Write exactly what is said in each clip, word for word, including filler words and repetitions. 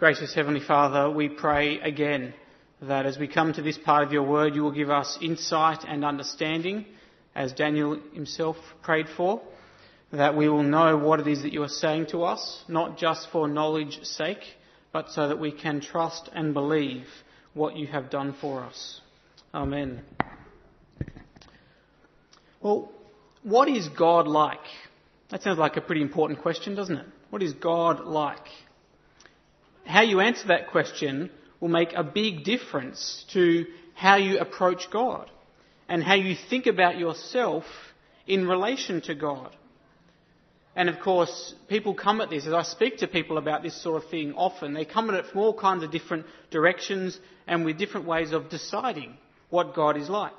Gracious Heavenly Father, we pray again that as we come to this part of your word, you will give us insight and understanding, as Daniel himself prayed for, that we will know what it is that you are saying to us, not just for knowledge's sake, but so that we can trust and believe what you have done for us. Amen. Well, what is God like? That sounds like a pretty important question, doesn't it? What is God like? How you answer that question will make a big difference to how you approach God and how you think about yourself in relation to God. And of course, people come at this, as I speak to people about this sort of thing often, they come at it from all kinds of different directions and with different ways of deciding what God is like.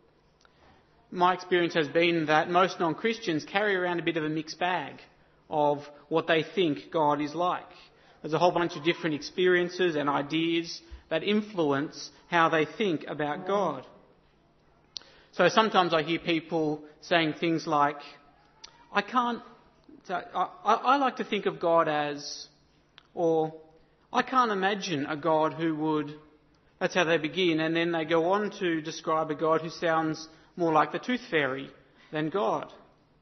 My experience has been that most non-Christians carry around a bit of a mixed bag of what they think God is like. There's a whole bunch of different experiences and ideas that influence how they think about God. So sometimes I hear people saying things like, I can't, I, I like to think of God as, or I can't imagine a God who would, that's how they begin, and then they go on to describe a God who sounds more like the Tooth Fairy than God.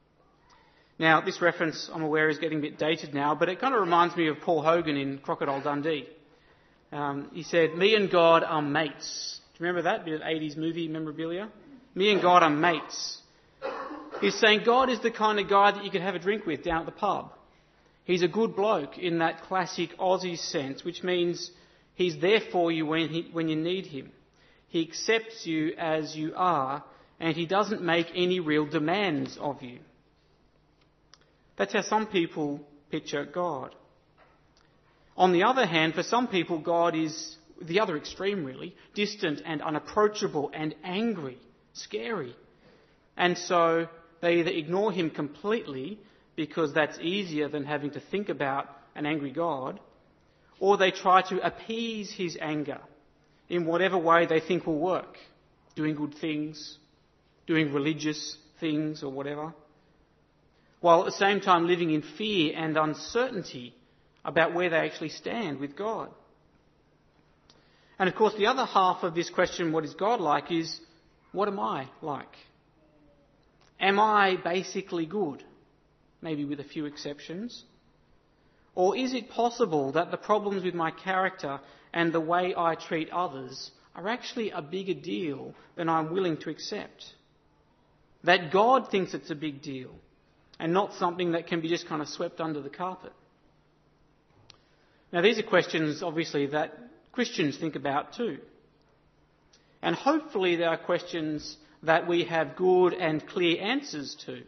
Now, this reference, I'm aware, is getting a bit dated now, but it kind of reminds me of Paul Hogan in Crocodile Dundee. Um, he said, me and God are mates. Do you remember that bit of eighties movie memorabilia? Me and God are mates. He's saying God is the kind of guy that you could have a drink with down at the pub. He's a good bloke in that classic Aussie sense, which means he's there for you when, he, when you need him. He accepts you as you are, and he doesn't make any real demands of you. That's how some people picture God. On the other hand, for some people, God is the other extreme, really, distant and unapproachable and angry, scary. And so they either ignore him completely because that's easier than having to think about an angry God, or they try to appease his anger in whatever way they think will work, doing good things, doing religious things or whatever, while at the same time living in fear and uncertainty about where they actually stand with God. And of course, the other half of this question, what is God like, is what am I like? Am I basically good? Maybe with a few exceptions. Or is it possible that the problems with my character and the way I treat others are actually a bigger deal than I'm willing to accept? That God thinks it's a big deal, and not something that can be just kind of swept under the carpet. Now, these are questions, obviously, that Christians think about too. And hopefully they are questions that we have good and clear answers to.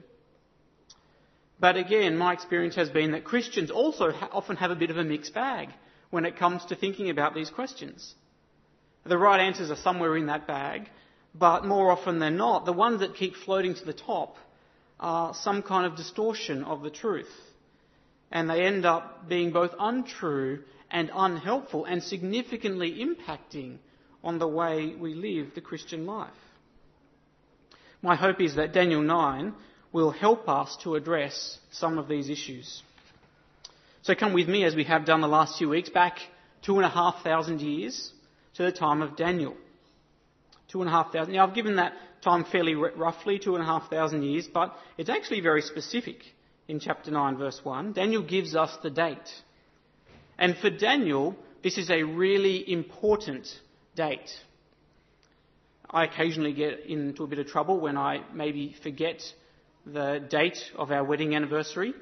But again, my experience has been that Christians also ha- often have a bit of a mixed bag when it comes to thinking about these questions. The right answers are somewhere in that bag, but more often than not, the ones that keep floating to the top are some kind of distortion of the truth. And they end up being both untrue and unhelpful and significantly impacting on the way we live the Christian life. My hope is that Daniel nine will help us to address some of these issues. So come with me, as we have done the last few weeks, back two and a half thousand years to the time of Daniel. Two and a half thousand. Now, I've given that time fairly r- roughly, two and a half thousand years, but it's actually very specific in chapter nine, verse one. Daniel gives us the date. And for Daniel, this is a really important date. I occasionally get into a bit of trouble when I maybe forget the date of our wedding anniversary.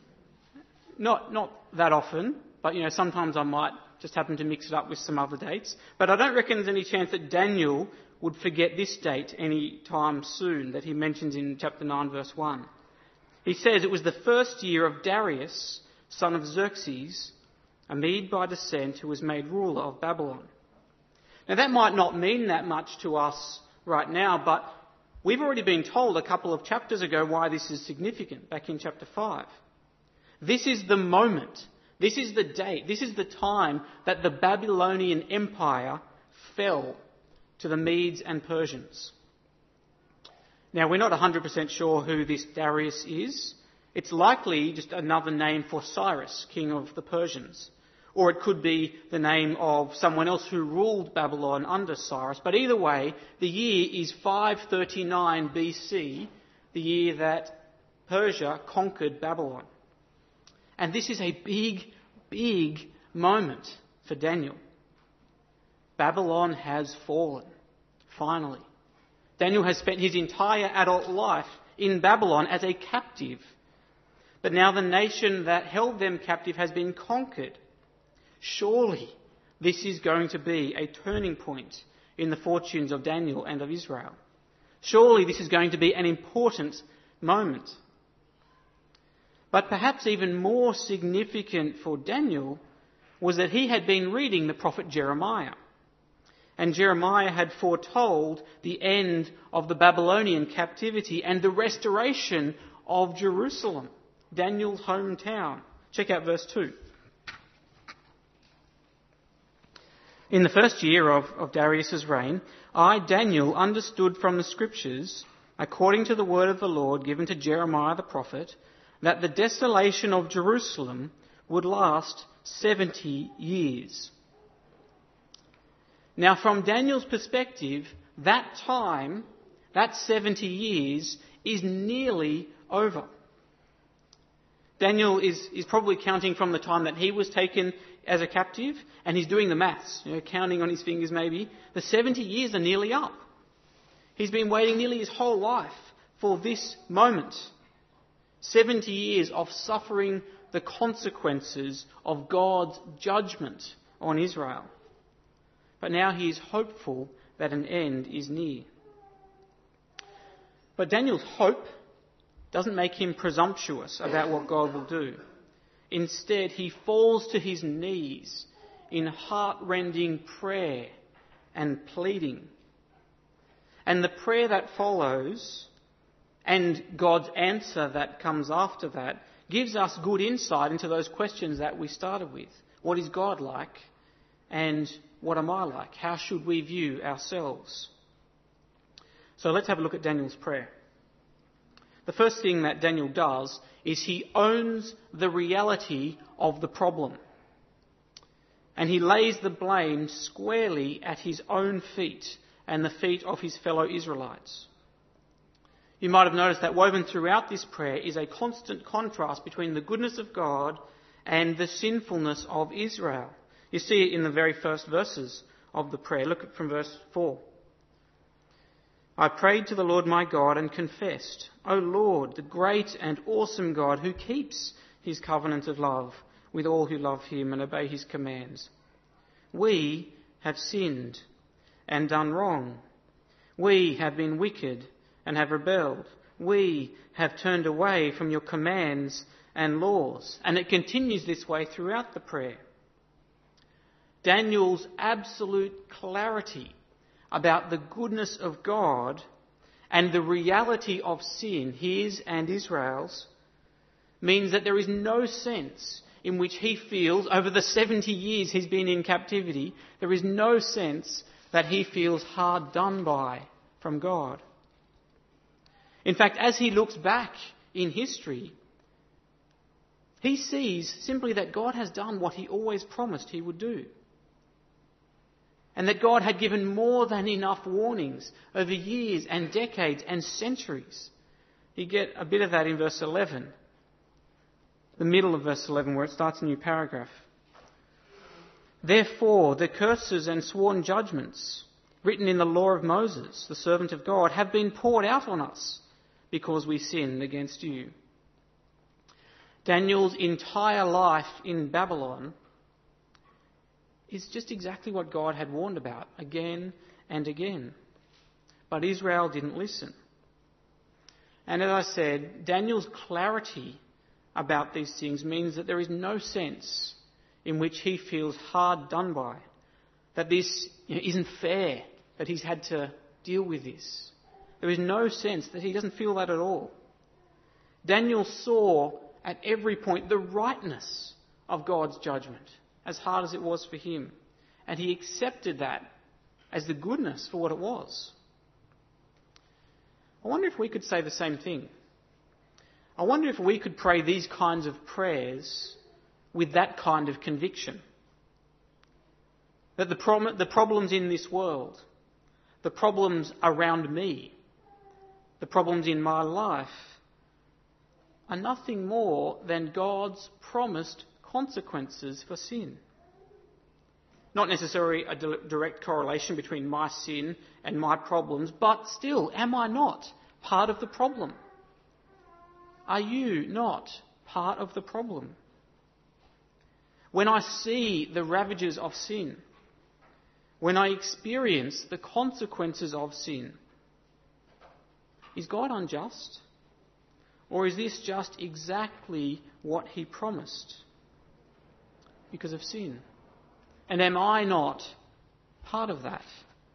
Not, not that often, but you know, sometimes I might just happen to mix it up with some other dates. But I don't reckon there's any chance that Daniel would forget this date any time soon that he mentions in chapter nine, verse one. He says it was the first year of Darius, son of Xerxes, a Mede by descent, who was made ruler of Babylon. Now that might not mean that much to us right now, but we've already been told a couple of chapters ago why this is significant, back in chapter five. This is the moment, this is the date, this is the time that the Babylonian Empire fell to the Medes and Persians. Now, we're not one hundred percent sure who this Darius is. It's likely just another name for Cyrus, king of the Persians. or it could be the name of someone else who ruled Babylon under Cyrus. But either way, the year is five thirty-nine B C, the year that Persia conquered Babylon. And this is a big, big moment for Daniel. Babylon has fallen, finally. Daniel has spent his entire adult life in Babylon as a captive. But now the nation that held them captive has been conquered. Surely this is going to be a turning point in the fortunes of Daniel and of Israel. Surely this is going to be an important moment. But perhaps even more significant for Daniel was that he had been reading the prophet Jeremiah. And Jeremiah had foretold the end of the Babylonian captivity and the restoration of Jerusalem, Daniel's hometown. Check out verse two. In the first year of, of Darius' reign, I, Daniel, understood from the scriptures, according to the word of the Lord given to Jeremiah the prophet, that the desolation of Jerusalem would last seventy years. Now, from Daniel's perspective, that time, that seventy years, is nearly over. Daniel is, is probably counting from the time that he was taken as a captive, and he's doing the maths, you know, counting on his fingers maybe. The seventy years are nearly up. He's been waiting nearly his whole life for this moment. seventy years of suffering the consequences of God's judgment on Israel. But now he is hopeful that an end is near. But Daniel's hope doesn't make him presumptuous about what God will do. Instead, he falls to his knees in heart-rending prayer and pleading. And the prayer that follows, and God's answer that comes after that, gives us good insight into those questions that we started with. What is God like? And what am I like? How should we view ourselves? So let's have a look at Daniel's prayer. The first thing that Daniel does is he owns the reality of the problem. And he lays the blame squarely at his own feet and the feet of his fellow Israelites. You might have noticed that woven throughout this prayer is a constant contrast between the goodness of God and the sinfulness of Israel. You see it in the very first verses of the prayer. Look from verse four. I prayed to the Lord my God and confessed, O Lord, the great and awesome God who keeps his covenant of love with all who love him and obey his commands. We have sinned and done wrong. We have been wicked and have rebelled. We have turned away from your commands and laws. And it continues this way throughout the prayer. Daniel's absolute clarity about the goodness of God and the reality of sin, his and Israel's, means that there is no sense in which he feels, over the seventy years he's been in captivity, there is no sense that he feels hard done by from God. In fact, as he looks back in history, he sees simply that God has done what he always promised he would do. And that God had given more than enough warnings over years and decades and centuries. You get a bit of that in verse eleven. The middle of verse eleven, where it starts a new paragraph. Therefore, the curses and sworn judgments written in the law of Moses, the servant of God, have been poured out on us because we sinned against you. Daniel's entire life in Babylon is just exactly what God had warned about again and again. But Israel didn't listen. And as I said, Daniel's clarity about these things means that there is no sense in which he feels hard done by, that this you know, isn't fair, that he's had to deal with this. There is no sense that he doesn't feel that at all. Daniel saw at every point the rightness of God's judgment, as hard as it was for him. And he accepted that as the goodness for what it was. I wonder if we could say the same thing. I wonder if we could pray these kinds of prayers with that kind of conviction. That the, prom- the problems in this world, the problems around me, the problems in my life are nothing more than God's promised consequences for sin. Not necessarily a direct correlation between my sin and my problems, but still, am I not part of the problem? Are you not part of the problem? When I see the ravages of sin, when I experience the consequences of sin, is God unjust? Or is this just exactly what he promised because of sin? And am I not part of that?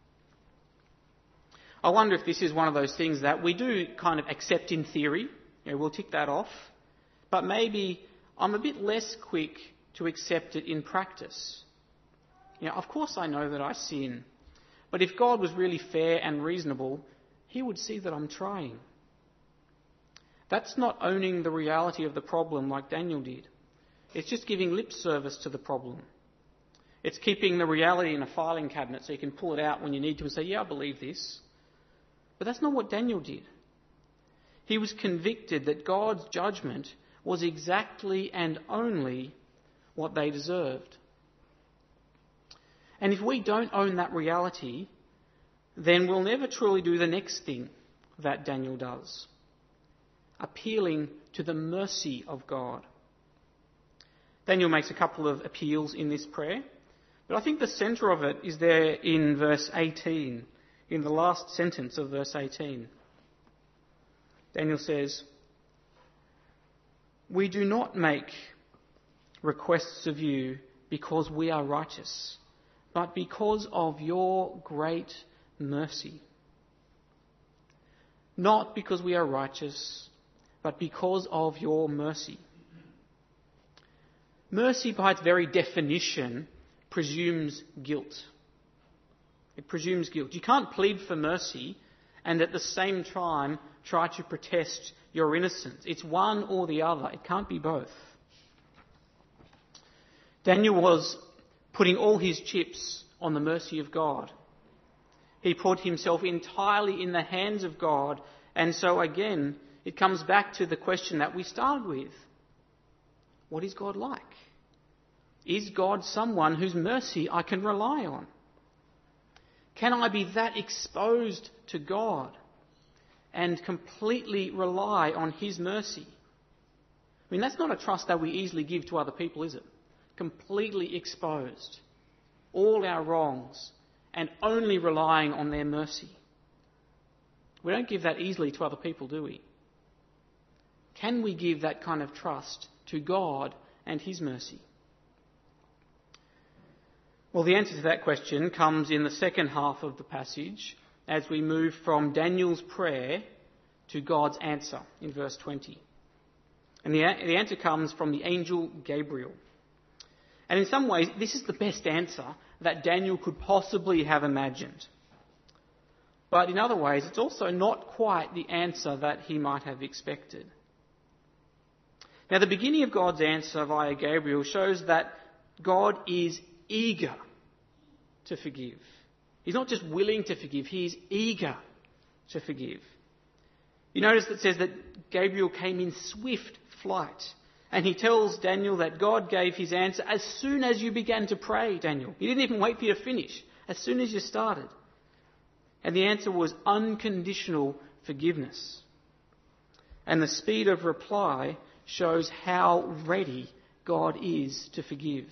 I wonder if this is one of those things that we do kind of accept in theory. You know, we'll tick that off. But maybe I'm a bit less quick to accept it in practice. You know, of course I know that I sin. But if God was really fair and reasonable, he would see that I'm trying. That's not owning the reality of the problem like Daniel did. It's just giving lip service to the problem. It's keeping the reality in a filing cabinet so you can pull it out when you need to and say, yeah, I believe this. But that's not what Daniel did. He was convicted that God's judgment was exactly and only what they deserved. And if we don't own that reality, then we'll never truly do the next thing that Daniel does, appealing to the mercy of God. Daniel makes a couple of appeals in this prayer, but I think the centre of it is there in verse eighteen, in the last sentence of verse eighteen. Daniel says, "We do not make requests of you because we are righteous, but because of your great mercy." Not because we are righteous, but because of your mercy. Mercy, by its very definition, presumes guilt. It presumes guilt. You can't plead for mercy and at the same time try to protest your innocence. It's one or the other. It can't be both. Daniel was putting all his chips on the mercy of God. He put himself entirely in the hands of God, and so again, it comes back to the question that we started with. What is God like? Is God someone whose mercy I can rely on? Can I be that exposed to God and completely rely on his mercy? I mean, that's not a trust that we easily give to other people, is it? Completely exposed, all our wrongs, and only relying on their mercy. We don't give that easily to other people, do we? Can we give that kind of trust to God and his mercy? Well, the answer to that question comes in the second half of the passage as we move from Daniel's prayer to God's answer in verse twenty. And the, the answer comes from the angel Gabriel. And in some ways, this is the best answer that Daniel could possibly have imagined. But in other ways, it's also not quite the answer that he might have expected. Now, the beginning of God's answer via Gabriel shows that God is eager to forgive. He's not just willing to forgive, he is eager to forgive. You notice that it says that Gabriel came in swift flight. And he tells Daniel that God gave his answer as soon as you began to pray, Daniel. He didn't even wait for you to finish. As soon as you started. And the answer was unconditional forgiveness. And the speed of reply shows how ready God is to forgive.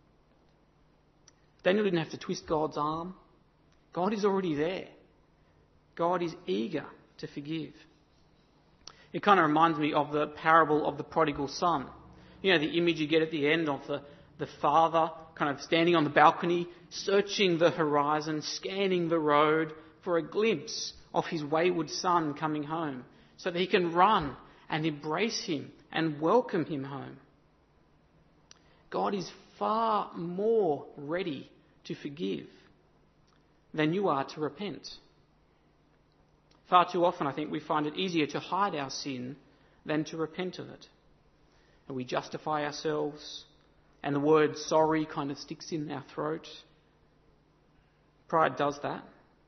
Daniel didn't have to twist God's arm. God is already there. God is eager to forgive. It kind of reminds me of the parable of the prodigal son. You know, the image you get at the end of the, the father kind of standing on the balcony, searching the horizon, scanning the road for a glimpse of his wayward son coming home so that he can run and embrace him and welcome him home. God is far more ready to forgive than you are to repent. Far too often, I think, we find it easier to hide our sin than to repent of it. And we justify ourselves, and the word sorry kind of sticks in our throat. Pride does that.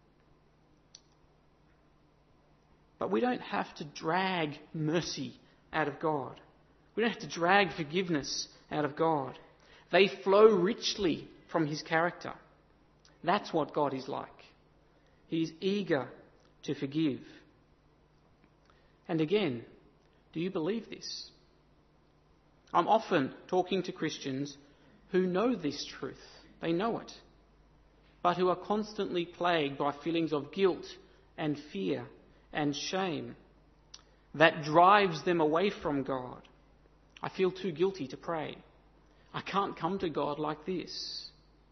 But we don't have to drag mercy out of God. We don't have to drag forgiveness out of God. They flow richly from his character. That's what God is like. He is eager to forgive. And again, do you believe this? I'm often talking to Christians who know this truth. They know it. But who are constantly plagued by feelings of guilt and fear and shame that drives them away from God. I feel too guilty to pray. I can't come to God like this.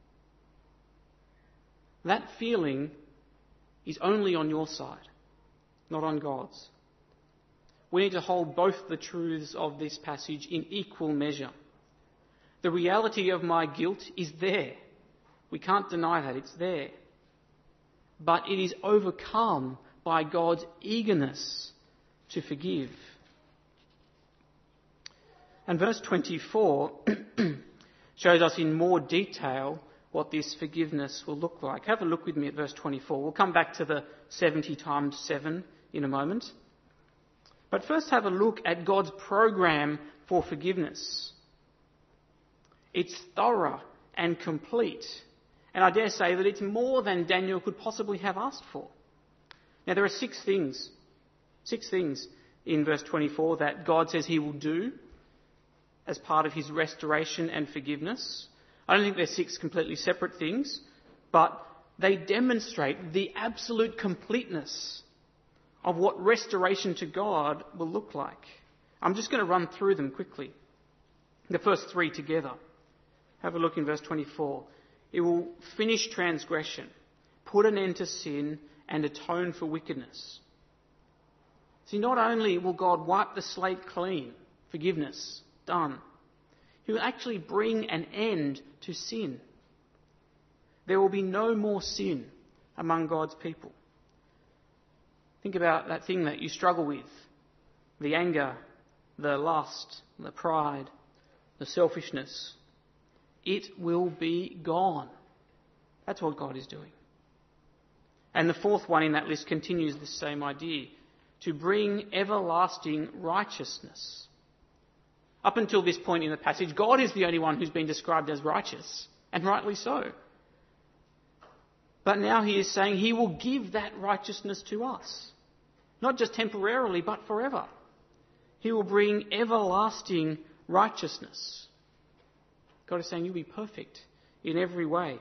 That feeling is only on your side, not on God's. We need to hold both the truths of this passage in equal measure. The reality of my guilt is there. We can't deny that, it's there. But it is overcome by God's eagerness to forgive. And verse twenty-four shows us in more detail what this forgiveness will look like. Have a look with me at verse twenty-four. We'll come back to the seventy times seven in a moment. But first have a look at God's program for forgiveness. It's thorough and complete. And I dare say that it's more than Daniel could possibly have asked for. Now there are six things, six things in verse twenty-four that God says he will do as part of his restoration and forgiveness. I don't think they're six completely separate things, but they demonstrate the absolute completeness of what restoration to God will look like. I'm just going to run through them quickly. The first three together. Have a look in verse twenty-four. It will finish transgression, put an end to sin, and atone for wickedness. See, not only will God wipe the slate clean, forgiveness, done, he will actually bring an end to sin. There will be no more sin among God's people. Think about that thing that you struggle with, the anger, the lust, the pride, the selfishness. It will be gone. That's what God is doing. And the fourth one in that list continues the same idea, to bring everlasting righteousness. Up until this point in the passage, God is the only one who's been described as righteous, and rightly so. But now he is saying he will give that righteousness to us. Not just temporarily, but forever. He will bring everlasting righteousness. God is saying you'll be perfect in every way.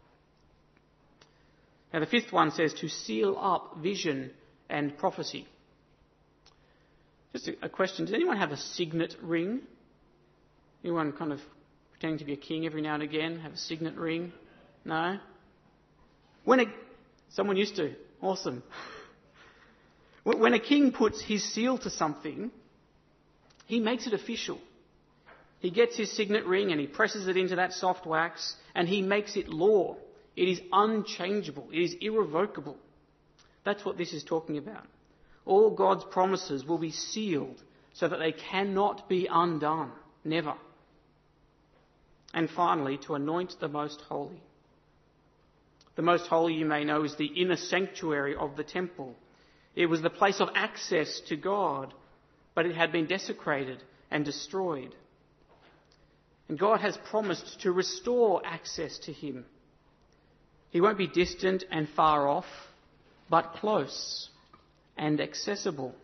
Now the fifth one says to seal up vision and prophecy. Just a, a question, does anyone have a signet ring? Anyone kind of pretending to be a king every now and again have a signet ring? No? When a, someone used to. Awesome. When a king puts his seal to something, he makes it official. He gets his signet ring and he presses it into that soft wax and he makes it law. It is unchangeable. It is irrevocable. That's what this is talking about. All God's promises will be sealed so that they cannot be undone. Never. And finally, to anoint the most holy. The most holy, you may know, is the inner sanctuary of the temple. It was the place of access to God, but it had been desecrated and destroyed. And God has promised to restore access to him. He won't be distant and far off, but close and accessible.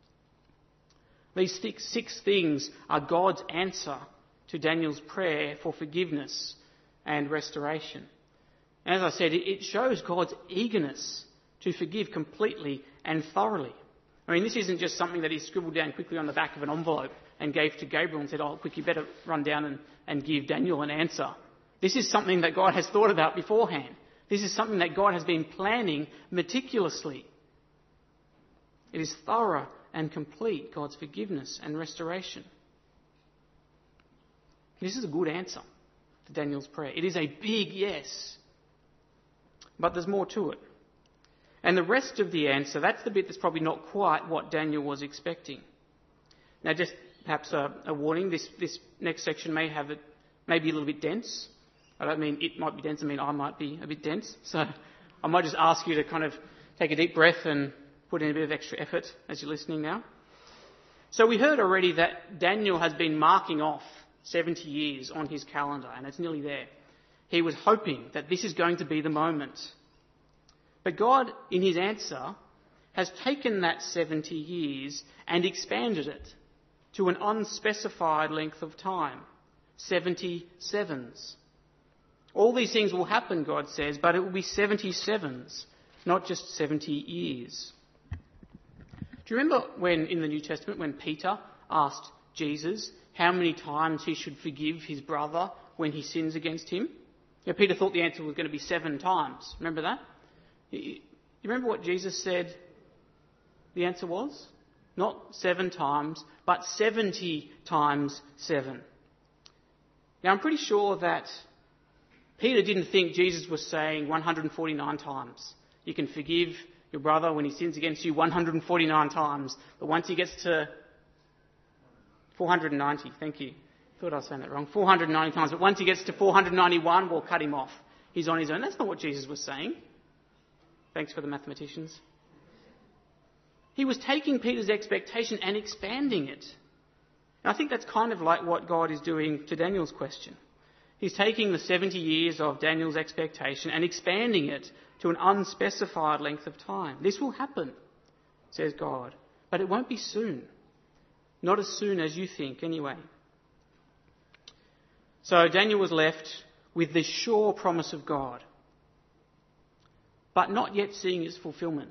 These six, six things are God's answer to Daniel's prayer for forgiveness and restoration. And as I said, it shows God's eagerness to forgive completely and thoroughly. I mean, this isn't just something that he scribbled down quickly on the back of an envelope and gave to Gabriel and said, oh, quick, you better run down and, and give Daniel an answer. This is something that God has thought about beforehand. This is something that God has been planning meticulously. It is thorough and complete, God's forgiveness and restoration. This is a good answer to Daniel's prayer. It is a big yes. But there's more to it. And the rest of the answer, that's the bit that's probably not quite what Daniel was expecting. Now, just perhaps a, a warning, this, this next section may have it, may be a little bit dense. I don't mean it might be dense, I mean I might be a bit dense. So I might just ask you to kind of take a deep breath and put in a bit of extra effort as you're listening now. So we heard already that Daniel has been marking off seventy years on his calendar, and it's nearly there. He was hoping that this is going to be the moment. But God, in his answer, has taken that seventy years and expanded it to an unspecified length of time, seventy sevens. All these things will happen, God says, but it will be seventy sevens, not just seventy years. Do you remember when, in the New Testament, when Peter asked Jesus how many times he should forgive his brother when he sins against him? Yeah, Peter thought the answer was going to be seven times. Remember that? You remember what Jesus said the answer was? Not seven times, but seventy times seven. Now, I'm pretty sure that Peter didn't think Jesus was saying one hundred forty-nine times. You can forgive your brother when he sins against you one hundred forty-nine times. But once he gets to four hundred ninety, thank you. Thought I was saying that wrong. four hundred ninety times. But once he gets to four hundred ninety-one, we'll cut him off. He's on his own. That's not what Jesus was saying. Thanks for the mathematicians. He was taking Peter's expectation and expanding it. And I think that's kind of like what God is doing to Daniel's question. He's taking the seventy years of Daniel's expectation and expanding it to an unspecified length of time. This will happen, says God, but it won't be soon. Not as soon as you think, anyway. So Daniel was left with the sure promise of God, but not yet seeing its fulfillment.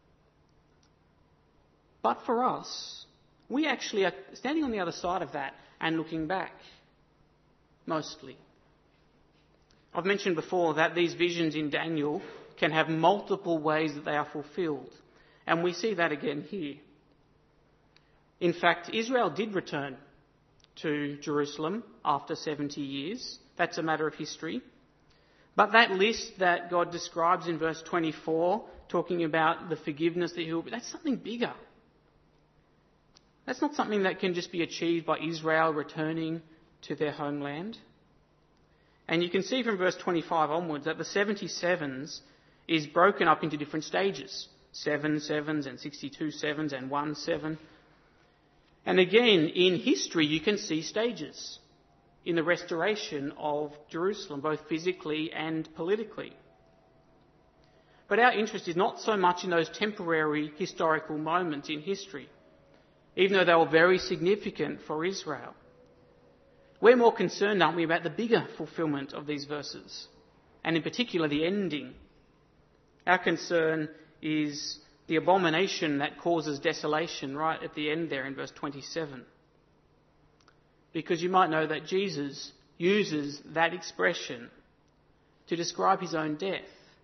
But for us, we actually are standing on the other side of that and looking back, mostly. I've mentioned before that these visions in Daniel can have multiple ways that they are fulfilled, and we see that again here. In fact, Israel did return to Jerusalem after seventy years. That's a matter of history. But that list that God describes in verse twenty-four, talking about the forgiveness that he will be, that's something bigger. That's not something that can just be achieved by Israel returning to their homeland. And you can see from verse twenty-five onwards that the seventy-sevens is broken up into different stages. Seven sevens and sixty-two sevens and one seven. And again, in history, you can see stages in the restoration of Jerusalem, both physically and politically. But our interest is not so much in those temporary historical moments in history, even though they were very significant for Israel. We're more concerned, aren't we, about the bigger fulfillment of these verses, and in particular the ending. Our concern is the abomination that causes desolation right at the end there in verse twenty-seven. Because you might know that Jesus uses that expression to describe his own death.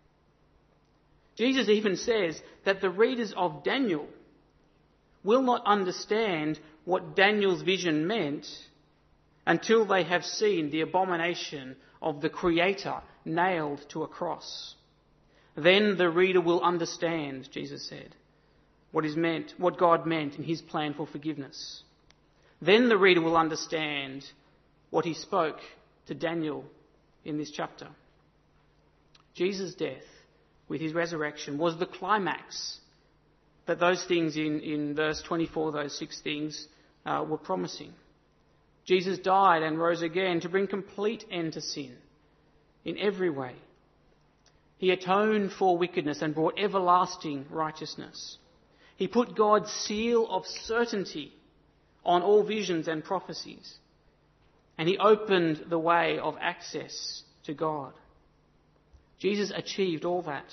Jesus even says that the readers of Daniel will not understand what Daniel's vision meant until they have seen the abomination of the Creator nailed to a cross. Then the reader will understand, Jesus said, what is meant, what God meant in his plan for forgiveness. Then the reader will understand what he spoke to Daniel in this chapter. Jesus' death with his resurrection was the climax that those things in, in verse twenty-four, those six things, uh, were promising. Jesus died and rose again to bring complete end to sin in every way. He atoned for wickedness and brought everlasting righteousness. He put God's seal of certainty on all visions and prophecies. And he opened the way of access to God. Jesus achieved all that.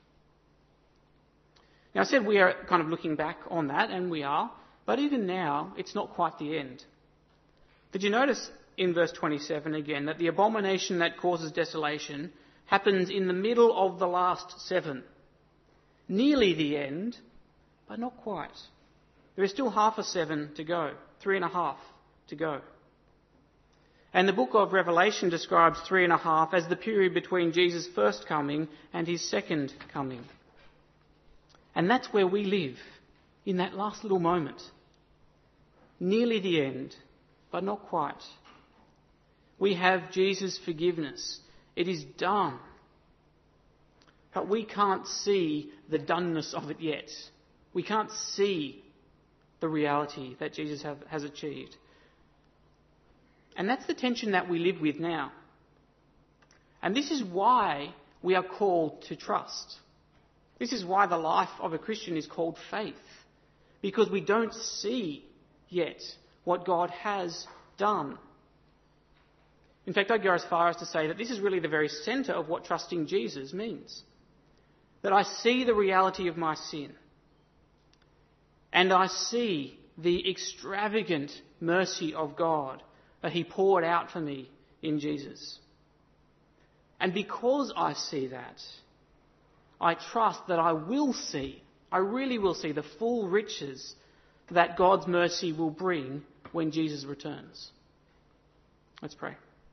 Now, I said we are kind of looking back on that, and we are, but even now, it's not quite the end. Did you notice in verse twenty-seven again that the abomination that causes desolation happens in the middle of the last seven? Nearly the end, but not quite. There is still half a seven to go, three and a half to go. And the book of Revelation describes three and a half as the period between Jesus' first coming and his second coming. And that's where we live, in that last little moment. Nearly the end, but not quite. We have Jesus' forgiveness. It is done. But we can't see the doneness of it yet. We can't see the reality that Jesus have, has achieved. And that's the tension that we live with now. And this is why we are called to trust. This is why the life of a Christian is called faith. Because we don't see yet what God has done. In fact, I'd go as far as to say that this is really the very centre of what trusting Jesus means. That I see the reality of my sin. And I see the extravagant mercy of God that he poured out for me in Jesus. And because I see that, I trust that I will see, I really will see the full riches that God's mercy will bring when Jesus returns. Let's pray.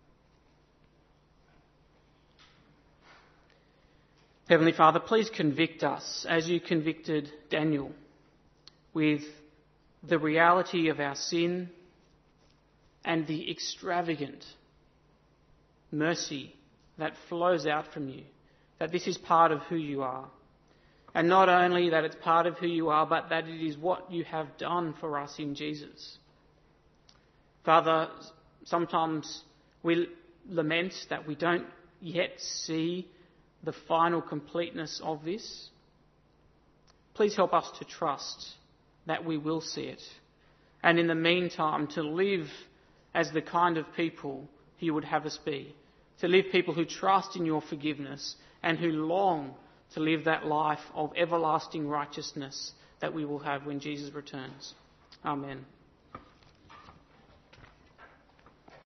Heavenly Father, please convict us as you convicted Daniel with the reality of our sin and the extravagant mercy that flows out from you, that this is part of who you are. And not only that it's part of who you are, but that it is what you have done for us in Jesus. Father, sometimes we lament that we don't yet see the final completeness of this. Please help us to trust that we will see it. And in the meantime, to live as the kind of people you would have us be. To live people who trust in your forgiveness and who long to live that life of everlasting righteousness that we will have when Jesus returns. Amen.